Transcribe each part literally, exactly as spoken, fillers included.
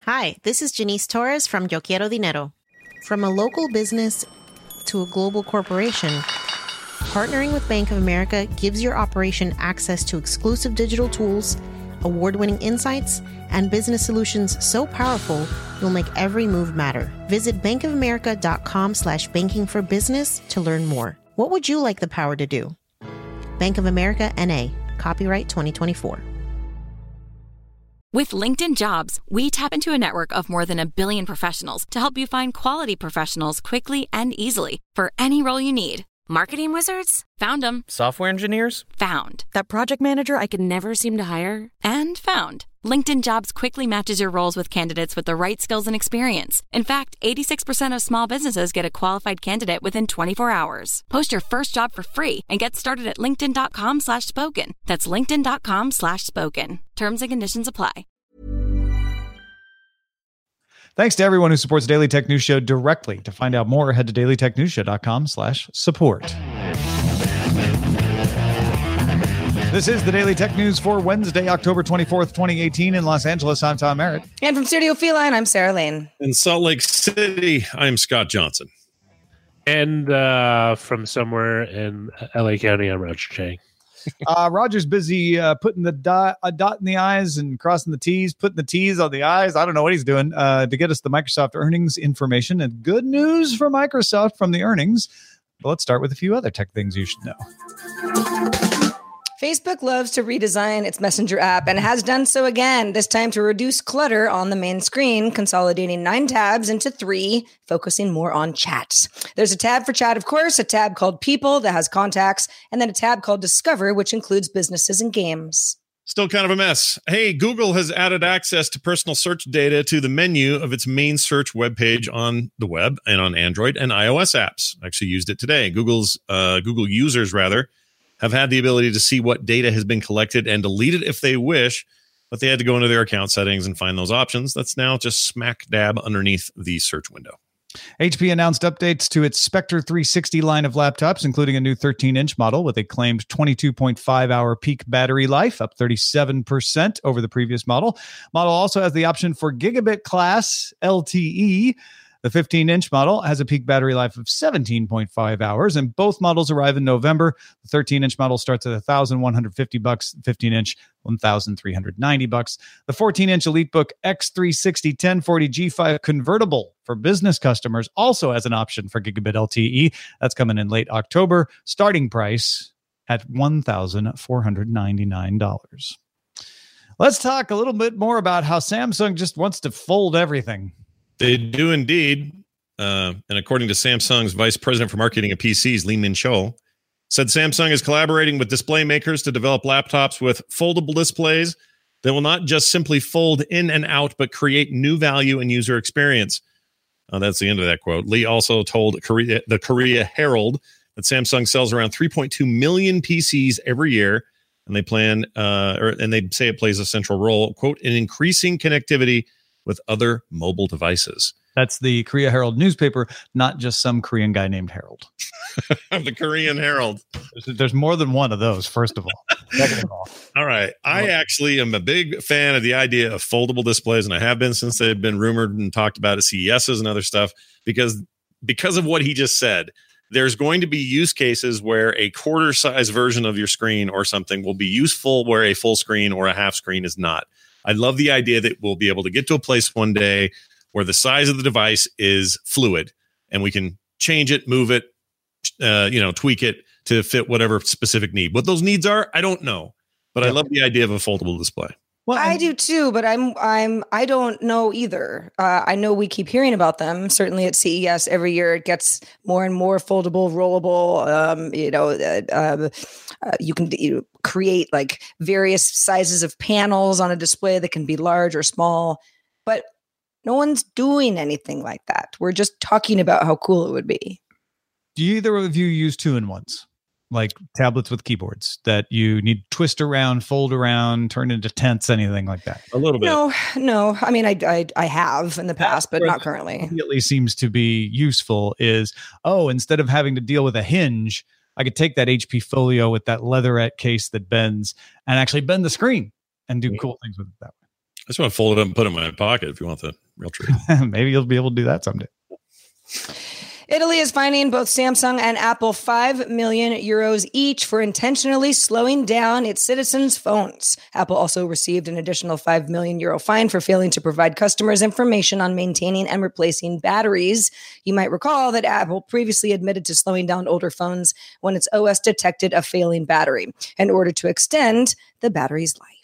Hi, this is Janice Torres from Yo Quiero Dinero. From a local business to a global corporation, partnering with Bank of America gives your operation access to exclusive digital tools, award-winning insights, and business solutions so powerful you'll make every move matter. Visit bankofamerica.com slash banking for business to learn more. What would you like the power to do? Bank of America, N A. Copyright twenty twenty-four. With LinkedIn Jobs, we tap into a network of more than a billion professionals to help you find quality professionals quickly and easily for any role you need. Marketing wizards? Found them. Software engineers? Found. That project manager I could never seem to hire? And found. LinkedIn Jobs quickly matches your roles with candidates with the right skills and experience. In fact, eighty-six percent of small businesses get a qualified candidate within twenty-four hours. Post your first job for free and get started at linkedin.com slash spoken. That's linkedin.com slash spoken. Terms and conditions apply. Thanks to everyone who supports Daily Tech News Show directly. To find out more, head to dailytechnewsshow.com slash support. This is the Daily Tech News for Wednesday, October twenty-fourth, twenty eighteen in Los Angeles. I'm Tom Merritt. And from Studio Feline, I'm Sarah Lane. In Salt Lake City, I'm Scott Johnson. And uh, from somewhere in L A County, I'm Roger Chang. uh, Roger's busy uh, putting the dot, a dot in the I's and crossing the T's, putting the T's on the I's. I don't know what he's doing uh, to get us the Microsoft earnings information. And good news for Microsoft from the earnings. But let's start with a few other tech things you should know. Facebook loves to redesign its Messenger app and has done so again, this time to reduce clutter on the main screen, consolidating nine tabs into three, focusing more on chats. There's a tab for chat, of course, a tab called People that has contacts, and then a tab called Discover, which includes businesses and games. Still kind of a mess. Hey, Google has added access to personal search data to the menu of its main search webpage on the web and on Android and iOS apps. I actually used it today. Google's uh, Google users, rather, have had the ability to see what data has been collected and delete it if they wish, but they had to go into their account settings and find those options. That's now just smack dab underneath the search window. H P announced updates to its Spectre three sixty line of laptops, including a new thirteen-inch model with a claimed twenty-two point five hour peak battery life, up thirty-seven percent over the previous model. Model also has the option for gigabit class L T E. The fifteen-inch model has a peak battery life of seventeen point five hours, and both models arrive in November. The thirteen-inch model starts at one thousand one hundred fifty bucks, fifteen-inch one thousand three hundred ninety bucks. The fourteen-inch EliteBook X three sixty ten forty G five convertible for business customers also has an option for gigabit L T E. That's coming in late October. Starting price at one thousand four hundred ninety-nine dollars. Let's talk a little bit more about how Samsung just wants to fold everything. They do indeed. Uh, and according to Samsung's Vice President for Marketing of P Cs, Lee Min-cho, said Samsung is collaborating with display makers to develop laptops with foldable displays that will not just simply fold in and out, but create new value and user experience. Uh, that's the end of that quote. Lee also told Korea, the Korea Herald that Samsung sells around three point two million P Cs every year, and they plan, uh, or and they say it plays a central role, quote, in increasing connectivity with other mobile devices. That's the Korea Herald newspaper, not just some Korean guy named Harold. The Korean Herald. There's, there's more than one of those, first of all. Second of all. All right. I actually am a big fan of the idea of foldable displays, and I have been since they've been rumored and talked about at C E Ss and other stuff, because because of what he just said. There's going to be use cases where a quarter size version of your screen or something will be useful where a full screen or a half screen is not. I love the idea that we'll be able to get to a place one day where the size of the device is fluid and we can change it, move it, uh, you know, tweak it to fit whatever specific need. What those needs are, I don't know, but yep. I love the idea of a foldable display. Well, I do too, but I'm I'm I don't know either. Uh, I know we keep hearing about them. Certainly at C E S every year, it gets more and more foldable, rollable. Um, you know, uh, uh, uh, you can you create like various sizes of panels on a display that can be large or small, but no one's doing anything like that. We're just talking about how cool it would be. Do either of you use two-in-ones? Like tablets with keyboards that you need to twist around, fold around, turn into tents, anything like that? A little bit. No, no. I mean, I I, I have in the past, but not currently. Immediately seems to be useful is, oh, instead of having to deal with a hinge, I could take that H P Folio with that leatherette case that bends and actually bend the screen and do cool things with it that way. just want to fold it up and put it in my pocket if you want the real treat. Maybe you'll be able to do that someday. Italy is fining both Samsung and Apple five million euros each for intentionally slowing down its citizens' phones. Apple also received an additional five million euro fine for failing to provide customers information on maintaining and replacing batteries. You might recall that Apple previously admitted to slowing down older phones when its O S detected a failing battery in order to extend the battery's life.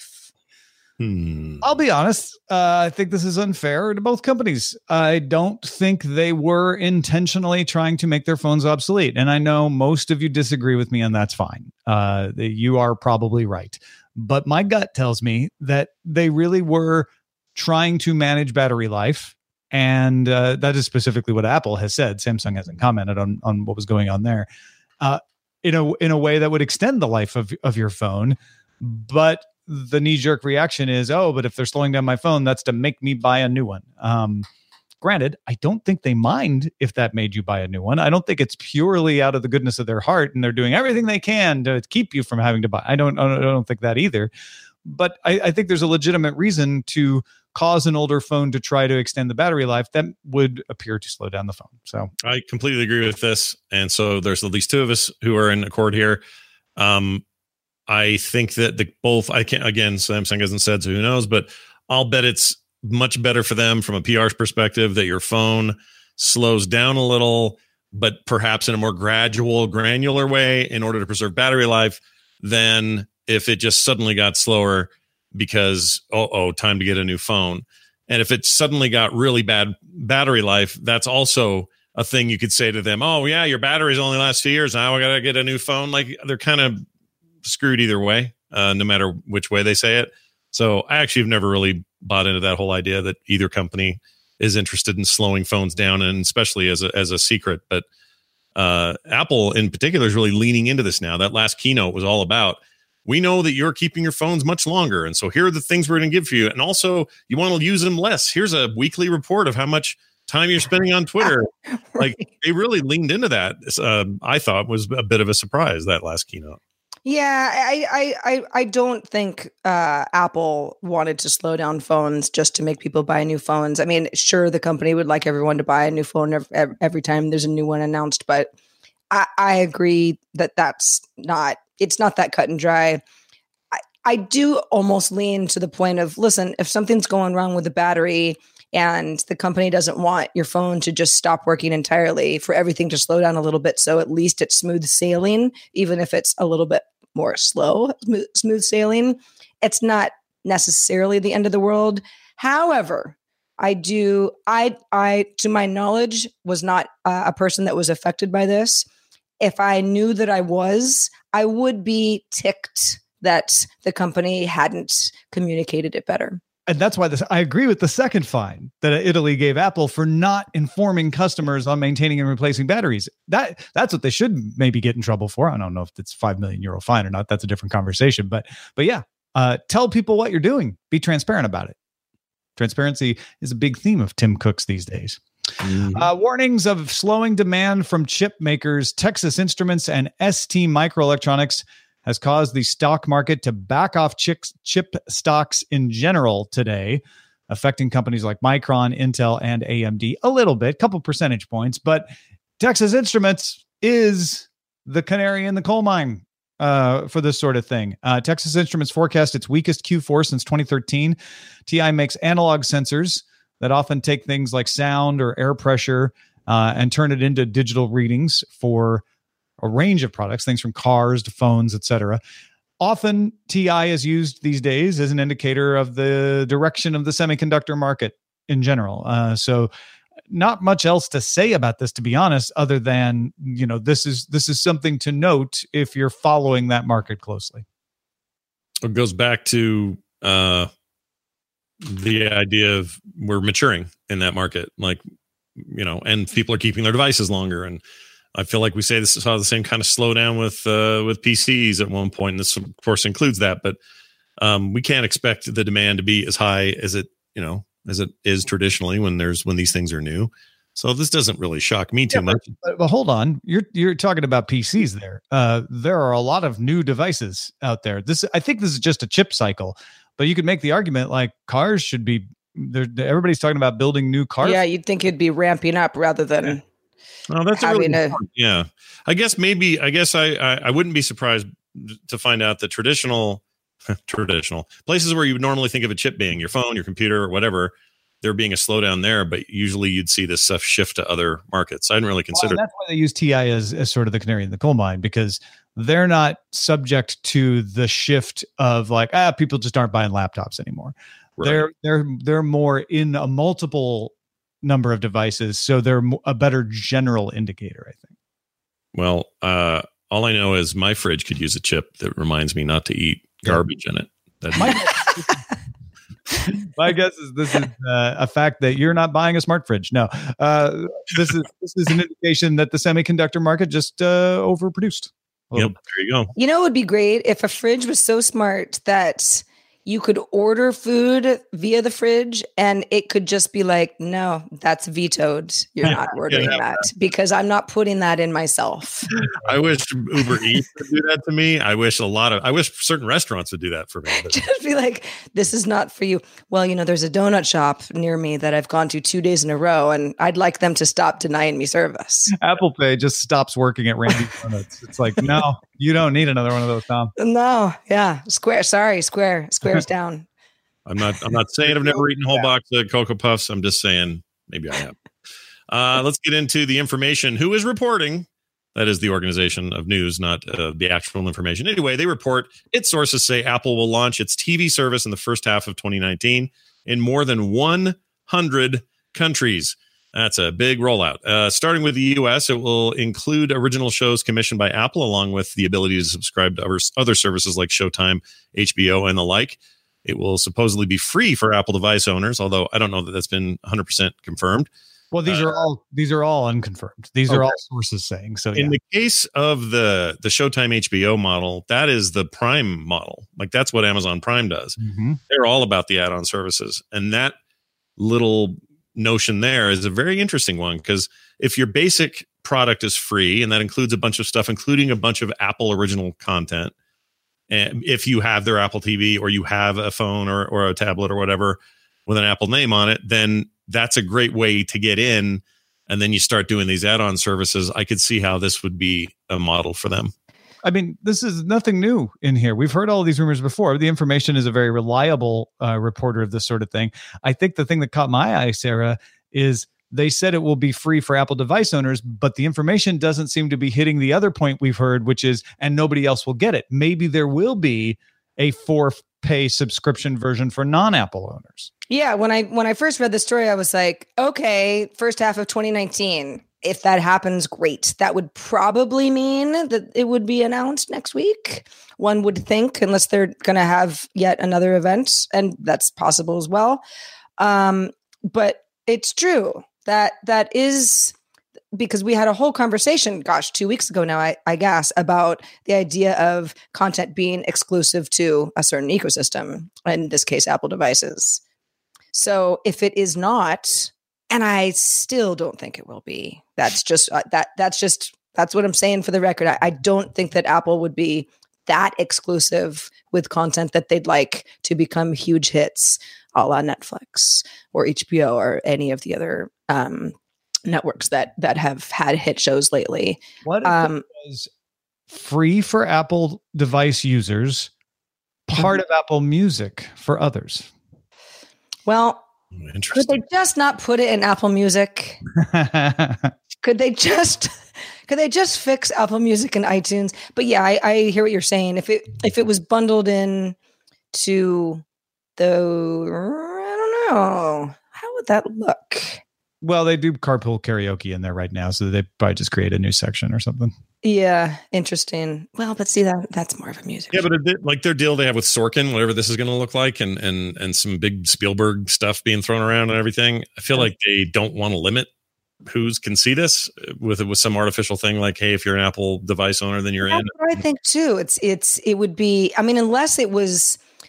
Hmm. I'll be honest. Uh, I think this is unfair to both companies. I don't think they were intentionally trying to make their phones obsolete. And I know most of you disagree with me, and that's fine. Uh, you are probably right. But my gut tells me that they really were trying to manage battery life. And uh, that is specifically what Apple has said. Samsung hasn't commented on, on what was going on there. Uh, in a, in a way that would extend the life of, of your phone. But the knee-jerk reaction is, oh, but if they're slowing down my phone, that's to make me buy a new one. Um, granted, I don't think they mind if that made you buy a new one. I don't think it's purely out of the goodness of their heart, and they're doing everything they can to keep you from having to buy. I don't, I don't think that either. But I, I think there's a legitimate reason to cause an older phone to try to extend the battery life that would appear to slow down the phone. So I completely agree with this. And so there's at least two of us who are in accord here. Um, I think that the both, I can't, again, Samsung hasn't said, so who knows, but I'll bet it's much better for them from a P R perspective that your phone slows down a little, but perhaps in a more gradual, granular way in order to preserve battery life than if it just suddenly got slower because, oh, oh, time to get a new phone. And if it suddenly got really bad battery life, that's also a thing you could say to them, oh, yeah, your batteries only last two years. Now I got to get a new phone. Like they're kind of screwed either way, uh, no matter which way they say it. So I actually have never really bought into that whole idea that either company is interested in slowing phones down, and especially as a, as a secret. But uh, Apple in particular is really leaning into this now. That last keynote was all about, we know that you're keeping your phones much longer. And so here are the things we're going to give for you. And also you want to use them less. Here's a weekly report of how much time you're spending on Twitter. Right. Like they really leaned into that. Uh, I thought was a bit of a surprise, that last keynote. Yeah, I, I, I don't think uh, Apple wanted to slow down phones just to make people buy new phones. I mean, sure, the company would like everyone to buy a new phone every, every time there's a new one announced, but I, I agree that that's not, it's not that cut and dry. I, I do almost lean to the point of, listen, if something's going wrong with the battery and the company doesn't want your phone to just stop working entirely, for everything to slow down a little bit, so at least it's smooth sailing, even if it's a little bit more slow, smooth, smooth sailing, it's not necessarily the end of the world. However, I do, I, I, to my knowledge, was not uh, a person that was affected by this. If I knew that I was, I would be ticked that the company hadn't communicated it better. And that's why this, I agree with the second fine that Italy gave Apple for not informing customers on maintaining and replacing batteries. That that's what they should maybe get in trouble for. I don't know if it's five million euro fine or not. That's a different conversation. But but yeah, uh, tell people what you're doing. Be transparent about it. Transparency is a big theme of Tim Cook's these days. Mm-hmm. Uh, warnings of slowing demand from chip makers Texas Instruments and S T Microelectronics has caused the stock market to back off chip, chip stocks in general today, affecting companies like Micron, Intel, and A M D a little bit, couple percentage points. But Texas Instruments is the canary in the coal mine uh, for this sort of thing. Uh, Texas Instruments forecast its weakest Q four since twenty thirteen. T I makes analog sensors that often take things like sound or air pressure uh, and turn it into digital readings for a range of products, things from cars to phones, et cetera. Often T I is used these days as an indicator of the direction of the semiconductor market in general. Uh, so not much else to say about this, to be honest, other than, you know, this is this is something to note if you're following that market closely. It goes back to uh, the idea of we're maturing in that market, like, you know, and people are keeping their devices longer. And I feel like we say this saw the same kind of slowdown with uh, with P Cs at one point, and this of course includes that. But um, we can't expect the demand to be as high as it, you know, as it is traditionally when there's when these things are new. So this doesn't really shock me too yeah, much. But, but hold on, you're you're talking about P Cs there. Uh, there are a lot of new devices out there. This I think this is just a chip cycle, but you could make the argument like cars should be. Everybody's talking about building new cars. Yeah, you'd think it'd be ramping up rather than. Yeah. Well, that's a really a, yeah. I guess maybe I guess I, I I wouldn't be surprised to find out that traditional traditional places where you would normally think of a chip being your phone, your computer, or whatever. There being a slowdown there, but usually you'd see this stuff shift to other markets. I didn't really consider. Well, that's why they use T I as, as sort of the canary in the coal mine, because they're not subject to the shift of like, ah, people just aren't buying laptops anymore. Right. They're they're they're more in a multiple number of devices, so they're a better general indicator, I think. Well, uh, all I know is my fridge could use a chip that reminds me not to eat garbage yeah. in it. That's my My guess is this is uh, a fact that you're not buying a smart fridge. No, uh, this is this is an indication that the semiconductor market just uh, overproduced. Yep, there you go. You know, it would be great if a fridge was so smart that you could order food via the fridge and it could just be like, no, that's vetoed. You're not ordering yeah, that because I'm not putting that in myself. I wish Uber Eats would do that to me. I wish a lot of, I wish certain restaurants would do that for me. But. Just be like, this is not for you. Well, you know, there's a donut shop near me that I've gone to two days in a row and I'd like them to stop denying me service. Apple Pay just stops working at Randy's Donuts. It's like, no, you don't need another one of those, Tom. No. Yeah. Square. Sorry. Square. Square's down. I'm not. I'm not saying I've never eaten a whole box of Cocoa Puffs. I'm just saying maybe I have. Uh, let's get into the information. Who is reporting? That is the organization of news, not uh, the actual information. Anyway, they report its sources say Apple will launch its T V service in the first half of twenty nineteen in more than one hundred countries. That's a big rollout. Uh, starting with the U S, it will include original shows commissioned by Apple, along with the ability to subscribe to other, other services like Showtime, H B O, and the like. It will supposedly be free for Apple device owners, although I don't know that that's been one hundred percent confirmed. Well, these uh, are all these are all unconfirmed. These okay. are all sources saying so. Yeah. In the case of the the Showtime H B O model, that is the Prime model. Like that's what Amazon Prime does. Mm-hmm. They're all about the add-on services, and that little notion there is a very interesting one because if your basic product is free, and that includes a bunch of stuff, including a bunch of Apple original content. And if you have their Apple T V or you have a phone or, or a tablet or whatever with an Apple name on it, then that's a great way to get in. And then you start doing these add-on services. I could see how this would be a model for them. I mean, this is nothing new in here. We've heard all of these rumors before. The information is a very reliable uh, reporter of this sort of thing. I think the thing that caught my eye, Sarah, is they said it will be free for Apple device owners, but the information doesn't seem to be hitting the other point we've heard, which is, and nobody else will get it. Maybe there will be a for-pay subscription version for non-Apple owners. Yeah, when I when I first read the story, I was like, okay, first half of twenty nineteen. If that happens, great. That would probably mean that it would be announced next week. One would think, unless they're going to have yet another event, and that's possible as well. Um, but it's true. That that is because we had a whole conversation, gosh, two weeks ago now, I, I guess, about the idea of content being exclusive to a certain ecosystem, in this case, Apple devices. So if it is not, and I still don't think it will be, that's just uh, that that's just that's what I'm saying for the record. I, I don't think that Apple would be that exclusive with content that they'd like to become huge hits, a la Netflix or H B O or any of the other um, networks that that have had hit shows lately. What if um, it was free for Apple device users, part mm-hmm. of Apple Music for others? Well, could they just not put it in Apple Music? Could they just could they just fix Apple Music and iTunes? But yeah, I, I hear what you're saying. If it if it was bundled in to the, I don't know, how would that look? Well, they do carpool karaoke in there right now, so they probably just create a new section or something. Yeah, interesting. Well, but see that that's more of a music. Yeah, but it, like their deal they have with Sorkin, whatever this is going to look like, and and and some big Spielberg stuff being thrown around and everything. I feel like they don't want to limit who's can see this with with some artificial thing like, hey, if you're an Apple device owner, then you're that's in. What I think too. It's it's it would be. I mean, unless it was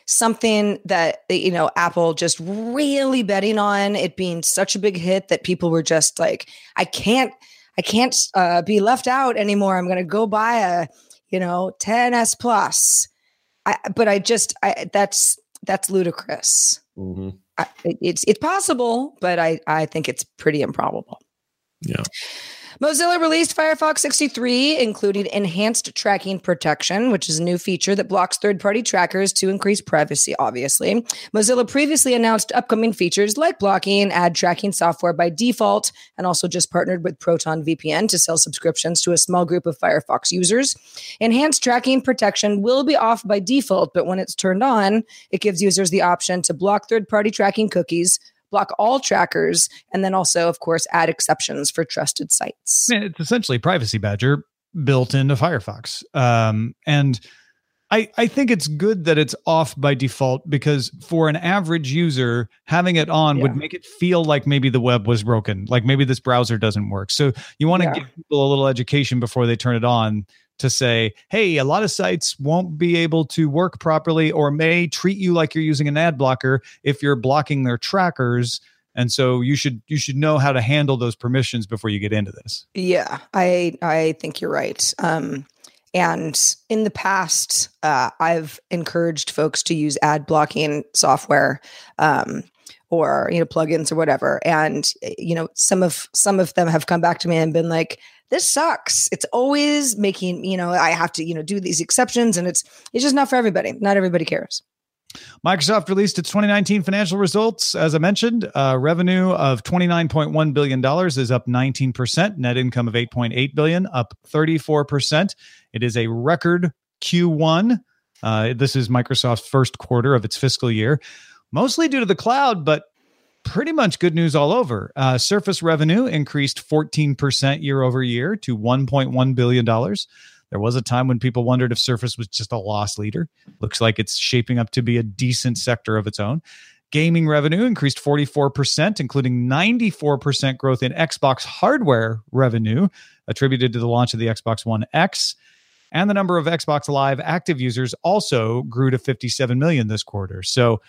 something that, you know, Apple just really betting on it being such a big hit that people were just like, I can't, I can't uh, be left out anymore. I'm going to go buy a, you know, ten S Plus. I, but I just, I, that's, that's ludicrous. Mm-hmm. I, it's, it's possible, but I, I think it's pretty improbable. Yeah. Mozilla released Firefox sixty-three, including enhanced tracking protection, which is a new feature that blocks third-party trackers to increase privacy, obviously. Mozilla previously announced upcoming features like blocking, ad tracking software by default, and also just partnered with Proton V P N to sell subscriptions to a small group of Firefox users. Enhanced tracking protection will be off by default, but when it's turned on, it gives users the option to block third-party tracking cookies, block all trackers, and then also, of course, add exceptions for trusted sites. It's essentially Privacy Badger built into Firefox. Um, and I, I think it's good that it's off by default, because for an average user, having it on yeah. would make it feel like maybe the web was broken, like maybe this browser doesn't work. So you want to yeah. give people a little education before they turn it on, to say, hey, a lot of sites won't be able to work properly or may treat you like you're using an ad blocker if you're blocking their trackers. And so you should you should know how to handle those permissions before you get into this. Yeah, I I think you're right. Um, and in the past, uh, I've encouraged folks to use ad blocking software, um, or you know plugins or whatever. And you know some of some of them have come back to me and been like, this sucks. It's always making, you know, I have to, you know, do these exceptions, and it's it's just not for everybody. Not everybody cares. Microsoft released its twenty nineteen financial results. As I mentioned, uh, revenue of twenty-nine point one billion dollars is up nineteen percent. Net income of eight point eight billion dollars, up thirty-four percent. It is a record Q one. Uh, this is Microsoft's first quarter of its fiscal year, mostly due to the cloud, but pretty much good news all over. Uh, Surface revenue increased fourteen percent year over year to one point one billion dollars. There was a time when people wondered if Surface was just a loss leader. Looks like it's shaping up to be a decent sector of its own. Gaming revenue increased forty-four percent, including ninety-four percent growth in Xbox hardware revenue, attributed to the launch of the Xbox One X. And the number of Xbox Live active users also grew to fifty-seven million this quarter. So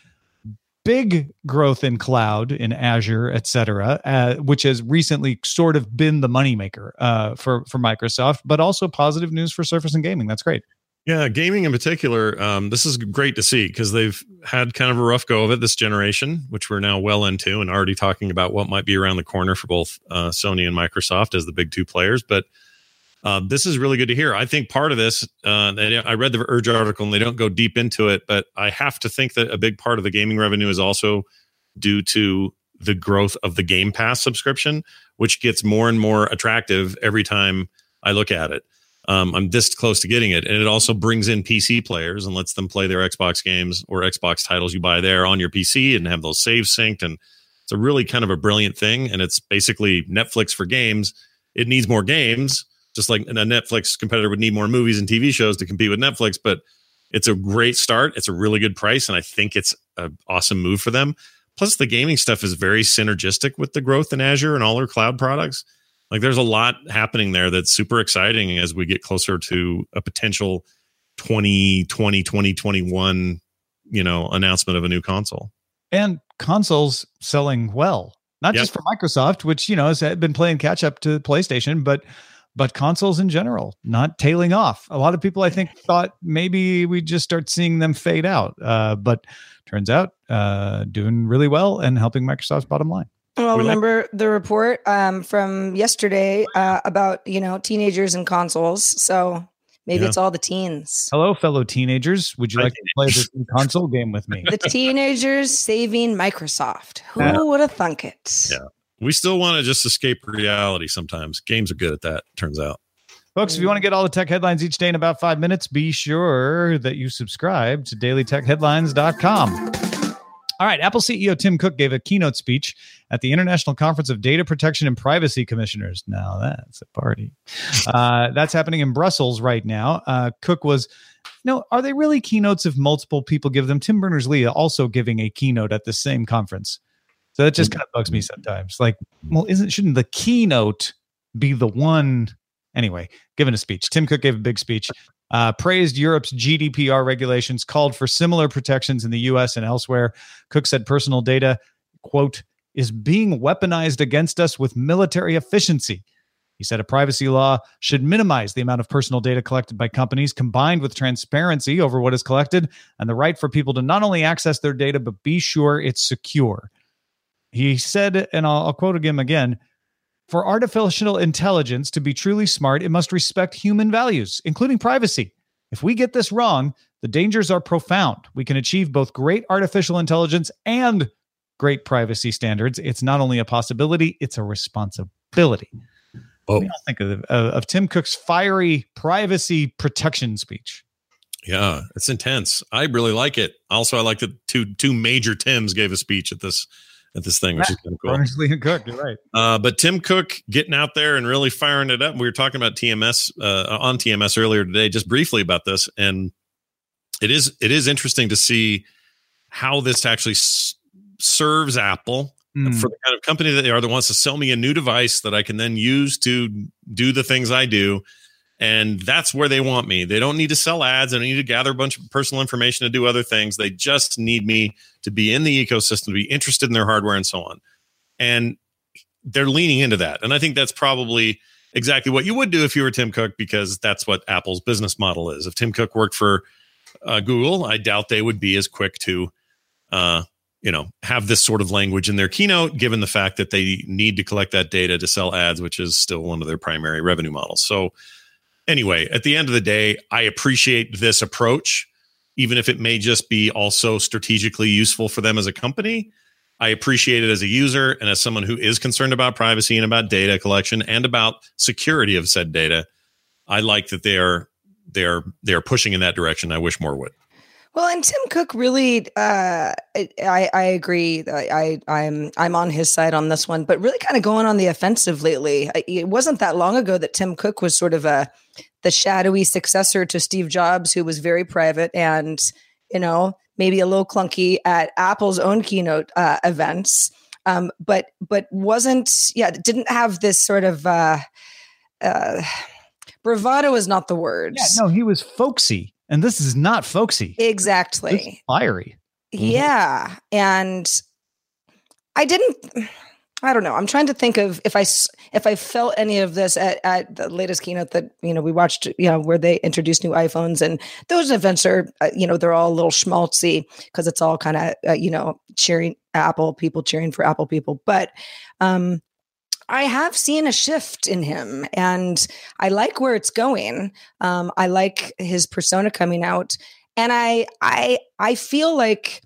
big growth in cloud, in Azure, et cetera, uh, which has recently sort of been the moneymaker uh, for, for Microsoft, but also positive news for Surface and gaming. That's great. Yeah, gaming in particular, um, this is great to see, because they've had kind of a rough go of it this generation, which we're now well into, and already talking about what might be around the corner for both uh, Sony and Microsoft as the big two players. But Uh, this is really good to hear. I think part of this, uh, I read the Urge article and they don't go deep into it, but I have to think that a big part of the gaming revenue is also due to the growth of the Game Pass subscription, which gets more and more attractive every time I look at it. Um, I'm this close to getting it. And it also brings in P C players and lets them play their Xbox games or Xbox titles you buy there on your P C and have those saves synced. And it's a really kind of a brilliant thing. And it's basically Netflix for games. It needs more games, just like a Netflix competitor would need more movies and T V shows to compete with Netflix. But it's a great start. It's a really good price. And I think it's an awesome move for them. Plus, the gaming stuff is very synergistic with the growth in Azure and all their cloud products. Like, there's a lot happening there that's super exciting as we get closer to a potential twenty twenty, twenty twenty-one, you know, announcement of a new console. And consoles selling well, not yep. just for Microsoft, which, you know, has been playing catch up to PlayStation, but but consoles in general, not tailing off. A lot of people, I think, thought maybe we just start seeing them fade out. Uh, but turns out uh, doing really well and helping Microsoft's bottom line. Well, remember the report um, from yesterday uh, about, you know, teenagers and consoles. So maybe yeah. it's all the teens. Hello, fellow teenagers. Would you like to play this console game with me? The teenagers saving Microsoft. Who yeah. would have thunk it? Yeah. We still want to just escape reality sometimes. Games are good at that, turns out. Folks, if you want to get all the tech headlines each day in about five minutes, be sure that you subscribe to daily tech headlines dot com. All right, Apple C E O Tim Cook gave a keynote speech at the International Conference of Data Protection and Privacy Commissioners. Now that's a party. Uh, that's happening in Brussels right now. Uh, Cook was, you know, are they really keynotes if multiple people give them? Tim Berners-Lee also giving a keynote at the same conference. So that just kind of bugs me sometimes. Like, well, isn't shouldn't the keynote be the one? Anyway, giving a speech. Tim Cook gave a big speech. uh, praised Europe's G D P R regulations, called for similar protections in the U S and elsewhere. Cook said personal data, quote, is being weaponized against us with military efficiency. He said a privacy law should minimize the amount of personal data collected by companies, combined with transparency over what is collected and the right for people to not only access their data, but be sure it's secure. He said, and I'll, I'll quote him again, for artificial intelligence to be truly smart, it must respect human values, including privacy. If we get this wrong, the dangers are profound. We can achieve both great artificial intelligence and great privacy standards. It's not only a possibility, it's a responsibility. Oh. What do you think of, of, of Tim Cook's fiery privacy protection speech? Yeah, it's intense. I really like it. Also, I like that two two major Tims gave a speech at this at this thing, which yeah, is kind of cool. Berners-Lee and Cook, you're right. Uh, but Tim Cook getting out there and really firing it up. We were talking about T M S uh, on T M S earlier today, just briefly about this, and it is it is interesting to see how this actually s- serves Apple. Mm. For the kind of company that they are, that wants to sell me a new device that I can then use to do the things I do. And that's where they want me. They don't need to sell ads. They don't need to gather a bunch of personal information to do other things. They just need me to be in the ecosystem, to be interested in their hardware and so on. And they're leaning into that. And I think that's probably exactly what you would do if you were Tim Cook, because that's what Apple's business model is. If Tim Cook worked for uh, Google, I doubt they would be as quick to uh you know, have this sort of language in their keynote, given the fact that they need to collect that data to sell ads, which is still one of their primary revenue models. So anyway, at the end of the day, I appreciate this approach, even if it may just be also strategically useful for them as a company. I appreciate it as a user and as someone who is concerned about privacy and about data collection and about security of said data. I like that they are they're they're pushing in that direction. I wish more would. Well, and Tim Cook really, uh, I, I agree. I, I'm I'm on his side on this one, but really kind of going on the offensive lately. It wasn't that long ago that Tim Cook was sort of a the shadowy successor to Steve Jobs, who was very private and, you know, maybe a little clunky at Apple's own keynote uh, events, um, but but wasn't yeah didn't have this sort of uh, uh, bravado is not the word. Yeah, no, he was folksy. And this is not folksy. Exactly. This is fiery. Yeah. And I didn't, I don't know. I'm trying to think of if I, if I felt any of this at, at the latest keynote that, you know, we watched, you know, where they introduced new iPhones, and those events are, uh, you know, they're all a little schmaltzy because it's all kind of, uh, you know, cheering Apple people, cheering for Apple people. But, um, I have seen a shift in him, and I like where it's going. Um, I like his persona coming out, and I, I, I feel like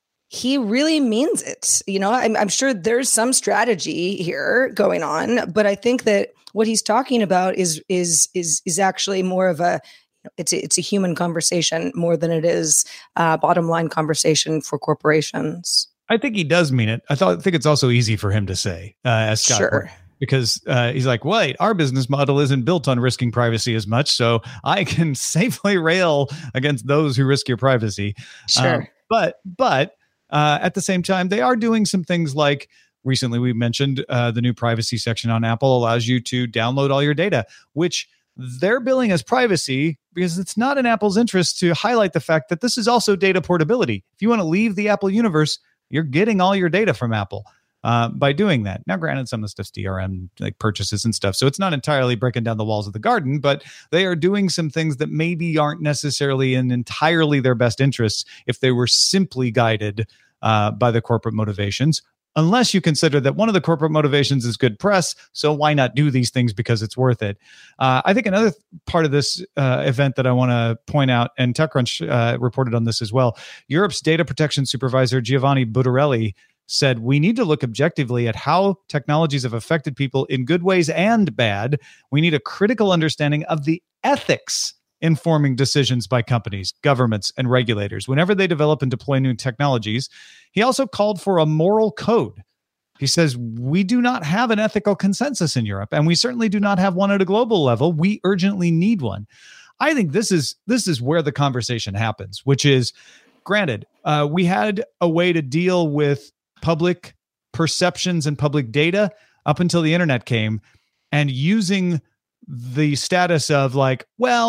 he really means it. You know, I'm, I'm sure there's some strategy here going on, but I think that what he's talking about is is is is actually more of a it's a, it's a human conversation more than it is a bottom line conversation for corporations. I think he does mean it. I thought I think it's also easy for him to say, uh, as Scott, sure. because uh, he's like, wait, our business model isn't built on risking privacy as much, so I can safely rail against those who risk your privacy. Sure, um, but but uh, at the same time, they are doing some things like recently we mentioned uh, the new privacy section on Apple allows you to download all your data, which they're billing as privacy because it's not in Apple's interest to highlight the fact that this is also data portability. If you want to leave the Apple universe, you're getting all your data from Apple uh, by doing that. Now, granted, some of the stuff's D R M, like purchases and stuff, so it's not entirely breaking down the walls of the garden, but they are doing some things that maybe aren't necessarily in entirely their best interests if they were simply guided uh, by the corporate motivations. Unless you consider that one of the corporate motivations is good press, so why not do these things because it's worth it? Uh, I think another th- part of this uh, event that I want to point out, and TechCrunch uh, reported on this as well, Europe's data protection supervisor Giovanni Butarelli said, we need to look objectively at how technologies have affected people in good ways and bad. We need a critical understanding of the ethics informing decisions by companies, governments, and regulators whenever they develop and deploy new technologies. He also called for a moral code. He says, we do not have an ethical consensus in Europe, and we certainly do not have one at a global level. We urgently need one. I think this is this is where the conversation happens, which is, granted, uh, we had a way to deal with public perceptions and public data up until the internet came, and using the status of like, well,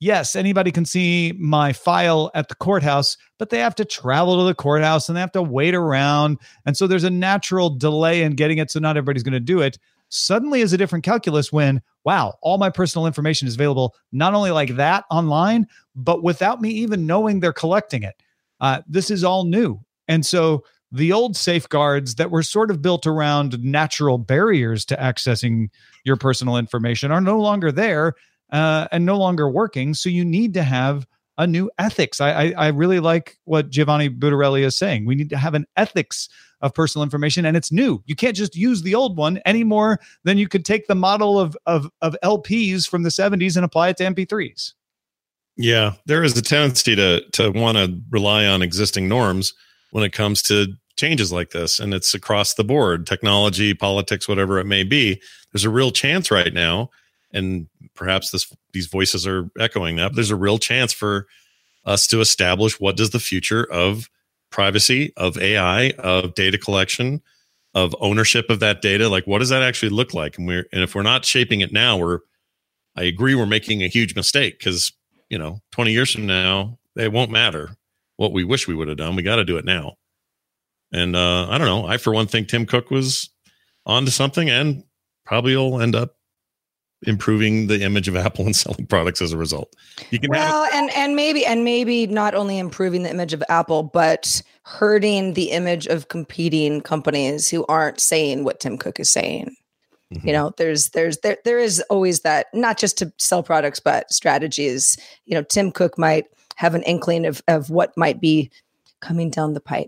yes, anybody can see my file at the courthouse, but they have to travel to the courthouse and they have to wait around. And so there's a natural delay in getting it. So not everybody's going to do it. Suddenly is a different calculus when, wow, all my personal information is available, not only like that online, but without me even knowing they're collecting it. Uh, this is all new. And so the old safeguards that were sort of built around natural barriers to accessing your personal information are no longer there uh, and no longer working. So you need to have a new ethics. I, I, I really like what Giovanni Butarelli is saying. We need to have an ethics of personal information, and it's new. You can't just use the old one any more than you could take the model of, of, of L Ps from the seventies and apply it to M P threes. Yeah, there is a tendency to to want to rely on existing norms when it comes to changes like this, and it's across the board, technology, politics, whatever it may be. There's a real chance right now, and perhaps this these voices are echoing that, but there's a real chance for us to establish what does the future of privacy, of A I, of data collection, of ownership of that data, like what does that actually look like? And we're and if we're not shaping it now, we're I agree we're making a huge mistake, because you know, twenty years from now, it won't matter what we wish we would have done. We got to do it now. And uh, I don't know. I, for one, think Tim Cook was onto something, and probably will end up improving the image of Apple and selling products as a result. You can well, have- and and maybe and maybe not only improving the image of Apple, but hurting the image of competing companies who aren't saying what Tim Cook is saying. Mm-hmm. You know, there's there's there there is always that, not just to sell products, but strategies. You know, Tim Cook might have an inkling of of what might be coming down the pipe.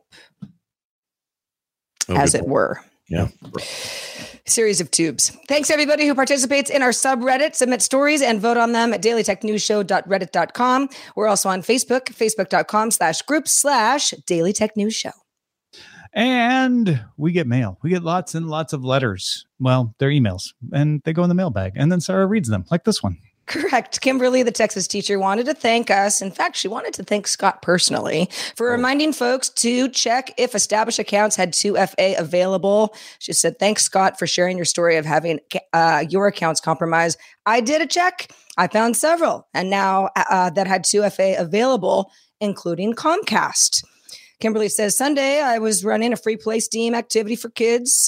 Oh, as it point. were. Yeah. Series of tubes. Thanks everybody who participates in our subreddit. Submit stories and vote on them at daily tech news show dot reddit dot com. We're also on Facebook, facebook.com slash group slash Daily Tech News Show. And we get mail. We get lots and lots of letters. Well, they're emails, and they go in the mailbag. And then Sarah reads them, like this one. Correct. Kimberly, the Texas teacher, wanted to thank us. In fact, she wanted to thank Scott personally for reminding folks to check if established accounts had two F A available. She said, thanks, Scott, for sharing your story of having uh, your accounts compromised. I did a check. I found several, and now uh, that had two F A available, including Comcast. Kimberly says, Sunday, I was running a free play Steam activity for kids.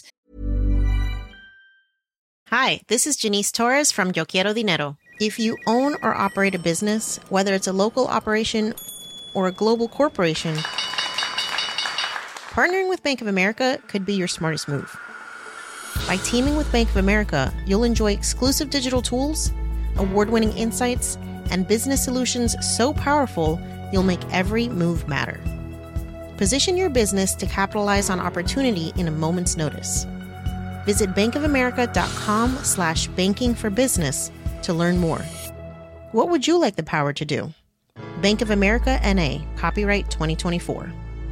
Hi, this is Janice Torres from Yo Quiero Dinero. If you own or operate a business, whether it's a local operation or a global corporation, partnering with Bank of America could be your smartest move. By teaming with Bank of America, you'll enjoy exclusive digital tools, award-winning insights, and business solutions so powerful, you'll make every move matter. Position your business to capitalize on opportunity in a moment's notice. Visit bankofamerica.com slash banking for business to learn more. What would you like the power to do? Bank of America N A, copyright twenty twenty-four.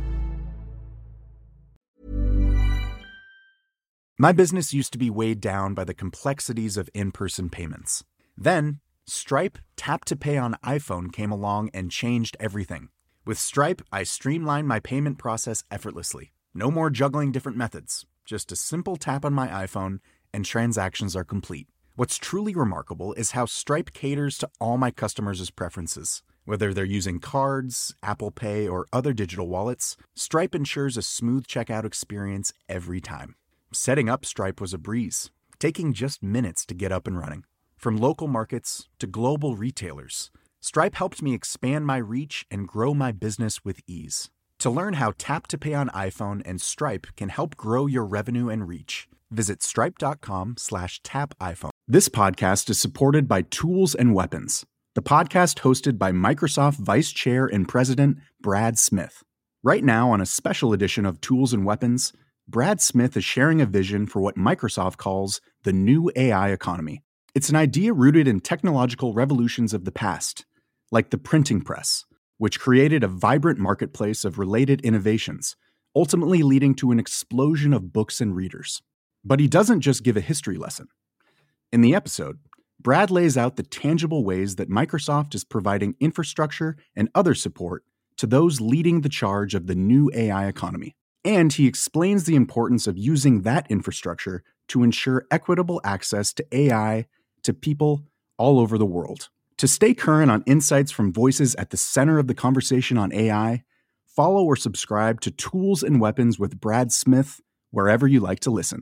My business used to be weighed down by the complexities of in-person payments. Then, Stripe Tap to Pay on iPhone came along and changed everything. With Stripe, I streamlined my payment process effortlessly. No more juggling different methods. Just a simple tap on my iPhone and transactions are complete. What's truly remarkable is how Stripe caters to all my customers' preferences. Whether they're using cards, Apple Pay, or other digital wallets, Stripe ensures a smooth checkout experience every time. Setting up Stripe was a breeze, taking just minutes to get up and running. From local markets to global retailers, Stripe helped me expand my reach and grow my business with ease. To learn how Tap to Pay on iPhone and Stripe can help grow your revenue and reach, visit stripe.com slash tap iPhone. This podcast is supported by Tools and Weapons, the podcast hosted by Microsoft Vice Chair and President Brad Smith. Right now, on a special edition of Tools and Weapons, Brad Smith is sharing a vision for what Microsoft calls the new A I economy. It's an idea rooted in technological revolutions of the past, like the printing press, which created a vibrant marketplace of related innovations, ultimately leading to an explosion of books and readers. But he doesn't just give a history lesson. In the episode, Brad lays out the tangible ways that Microsoft is providing infrastructure and other support to those leading the charge of the new A I economy. And he explains the importance of using that infrastructure to ensure equitable access to A I to people all over the world. To stay current on insights from voices at the center of the conversation on A I, follow or subscribe to Tools and Weapons with Brad Smith wherever you like to listen.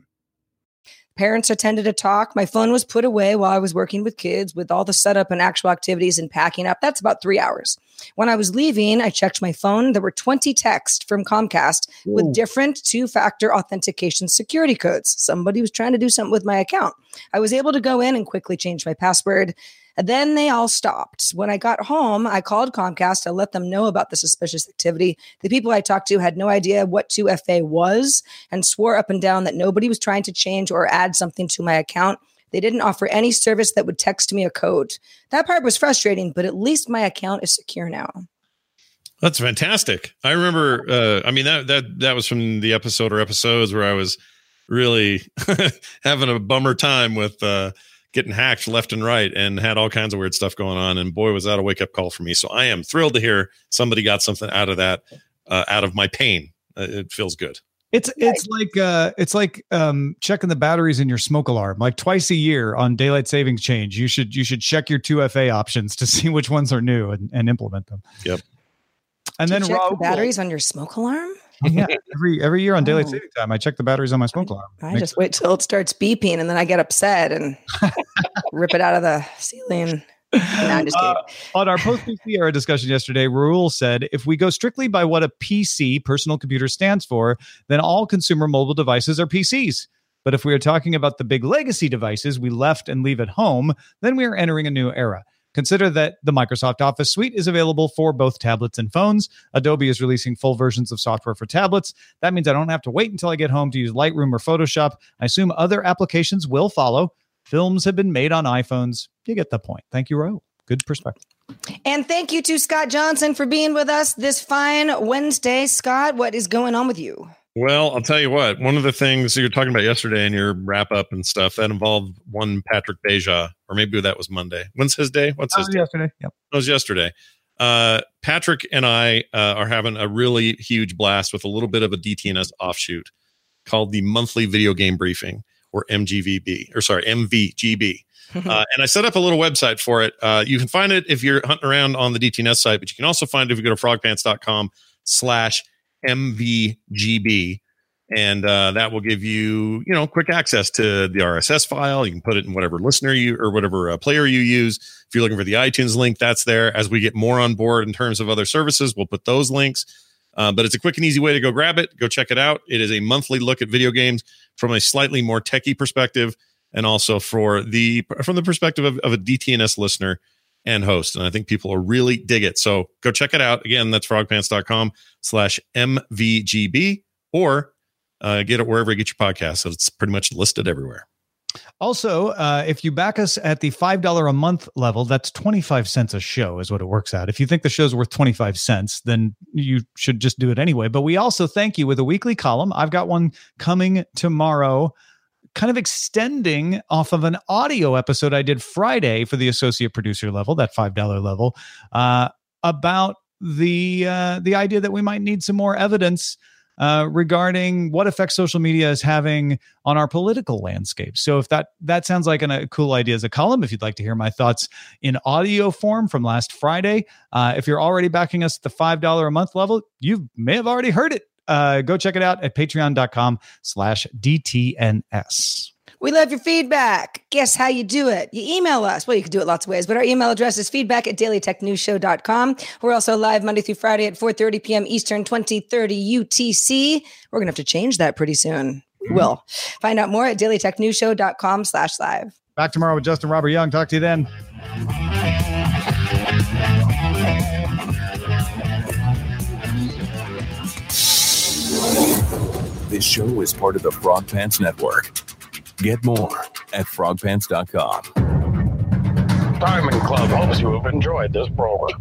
Parents attended a talk. My phone was put away while I was working with kids with all the setup and actual activities and packing up. That's about three hours. When I was leaving, I checked my phone. There were twenty texts from Comcast Ooh. with different two-factor authentication security codes. Somebody was trying to do something with my account. I was able to go in and quickly change my password. And then they all stopped. When I got home, I called Comcast to let them know about the suspicious activity. The people I talked to had no idea what two F A was and swore up and down that nobody was trying to change or add something to my account. They didn't offer any service that would text me a code. That part was frustrating, but at least my account is secure now. That's fantastic. I remember, uh, I mean, that that that was from the episode or episodes where I was really having a bummer time with uh getting hacked left and right and had all kinds of weird stuff going on. And boy, was that a wake up call for me. So I am thrilled to hear somebody got something out of that, uh, out of my pain. Uh, it feels good. It's, it's like, uh, it's like, um, checking the batteries in your smoke alarm, like twice a year on daylight savings change. You should, you should check your two F A options to see which ones are new and, and implement them. Yep. And Do then you check Raul, the batteries on your smoke alarm? Yeah, every every year on daylight saving time, I check the batteries on my smoke alarm. I Makes just wait till it starts beeping, and then I get upset and rip it out of the ceiling. No, I'm just kidding. Uh, on our post-P C era discussion yesterday, Raul said, if we go strictly by what a P C, personal computer, stands for, then all consumer mobile devices are P Cs. But if we are talking about the big legacy devices we left and leave at home, then we are entering a new era. Consider that the Microsoft Office suite is available for both tablets and phones. Adobe is releasing full versions of software for tablets. That means I don't have to wait until I get home to use Lightroom or Photoshop. I assume other applications will follow. Films have been made on iPhones. You get the point. Thank you, Raul. Good perspective. And thank you to Scott Johnson for being with us this fine Wednesday. Scott, what is going on with you? Well, I'll tell you what, one of the things you were talking about yesterday in your wrap up and stuff that involved one Patrick Beja, or maybe that was Monday. When's his day? What's his was day? Yesterday. Yep. It was yesterday. Uh, Patrick and I uh, are having a really huge blast with a little bit of a D T N S offshoot called the Monthly Video Game Briefing, or M G V B, or sorry, M V G B. uh, and I set up a little website for it. Uh, you can find it if you're hunting around on the D T N S site, but you can also find it if you go to frogpants.com slash M V G B. And uh, that will give you, you know, quick access to the R S S file. You can put it in whatever listener you or whatever uh, player you use. If you're looking for the iTunes link, that's there. As we get more on board in terms of other services, we'll put those links. Uh, but it's a quick and easy way to go grab it. Go check it out. It is a monthly look at video games from a slightly more techie perspective, and also for the from the perspective of, of a D T N S listener and host. And I think people will really dig it. So go check it out. Again, that's frogpants.com slash MVGB, or Uh, get it wherever you get your podcast. So it's pretty much listed everywhere. Also, uh, if you back us at the five dollars a month level, that's twenty-five cents a show is what it works out. If you think the show's worth twenty-five cents, then you should just do it anyway. But we also thank you with a weekly column. I've got one coming tomorrow, kind of extending off of an audio episode I did Friday for the associate producer level, that five dollars level, uh, about the uh, the idea that we might need some more evidence Uh, regarding what effect social media is having on our political landscape. So if that that sounds like an, a cool idea as a column, if you'd like to hear my thoughts in audio form from last Friday, uh, if you're already backing us at the five dollars a month level, you may have already heard it. Uh, go check it out at patreon.com slash DTNS. We love your feedback. Guess how you do it? You email us. Well, you can do it lots of ways, but our email address is feedback at daily tech news show dot com. We're also live Monday through Friday at four thirty p.m. Eastern, twenty thirty U T C. We're going to have to change that pretty soon. We will. Find out more at daily tech news show dot com slash live. Back tomorrow with Justin Robert Young. Talk to you then. This show is part of the Frog Pants Network. Get more at frog pants dot com. Diamond Club hopes you have enjoyed this program.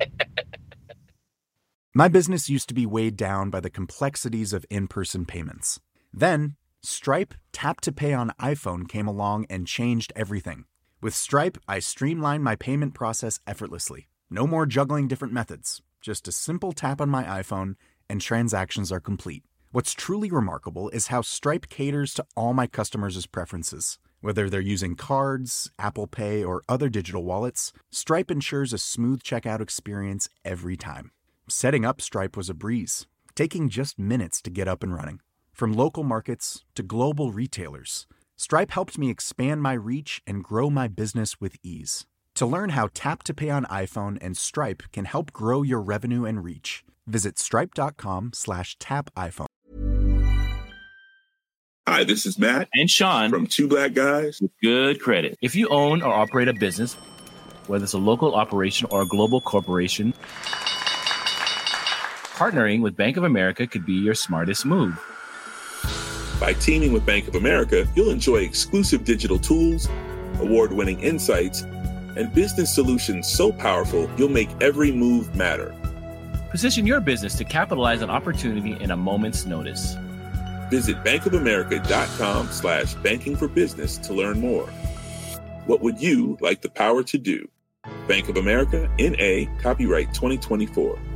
My business used to be weighed down by the complexities of in-person payments. Then, Stripe Tap to Pay on iPhone came along and changed everything. With Stripe, I streamlined my payment process effortlessly. No more juggling different methods. Just a simple tap on my iPhone, and transactions are complete. What's truly remarkable is how Stripe caters to all my customers' preferences. Whether they're using cards, Apple Pay, or other digital wallets, Stripe ensures a smooth checkout experience every time. Setting up Stripe was a breeze, taking just minutes to get up and running. From local markets to global retailers, Stripe helped me expand my reach and grow my business with ease. To learn how Tap to Pay on iPhone and Stripe can help grow your revenue and reach, visit stripe.com slash tap iPhone. Hi, this is Matt and Sean from Two Black Guys with Good Credit. If you own or operate a business, whether it's a local operation or a global corporation, partnering with Bank of America could be your smartest move. By teaming with Bank of America, you'll enjoy exclusive digital tools, award-winning insights, and business solutions so powerful you'll make every move matter. Position your business to capitalize on opportunity in a moment's notice. Visit bankofamerica.com slash banking for business to learn more. What would you like the power to do? Bank of America, N A, copyright twenty twenty-four.